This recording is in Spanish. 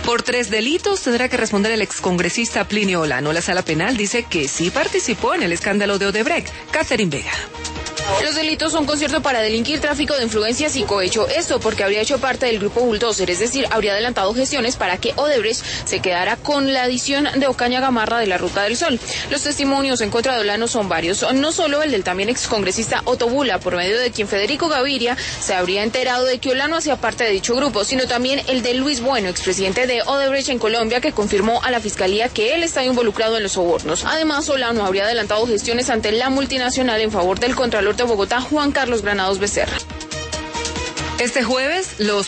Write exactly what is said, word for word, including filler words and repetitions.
Por tres delitos tendrá que responder el excongresista Plinio Olano. La sala penal dice que sí participó en el escándalo de Odebrecht. Catherine Vega. Los delitos son concierto para delinquir, tráfico de influencias y cohecho. Esto porque habría hecho parte del grupo Bulldozer, es decir, habría adelantado gestiones para que Odebrecht se quedara con la adición de Ocaña Gamarra de la Ruta del Sol. Los testimonios en contra de Olano son varios, no solo el del también excongresista Otto Bula, por medio de quien Federico Gaviria se habría enterado de que Olano hacía parte de dicho grupo, sino también el de Luis Bueno, expresidente de Odebrecht en Colombia, que confirmó a la fiscalía que él está involucrado en los sobornos. Además, Olano habría adelantado gestiones ante la multinacional en favor del contralor de Bogotá, Juan Carlos Granados Becerra. Este jueves, los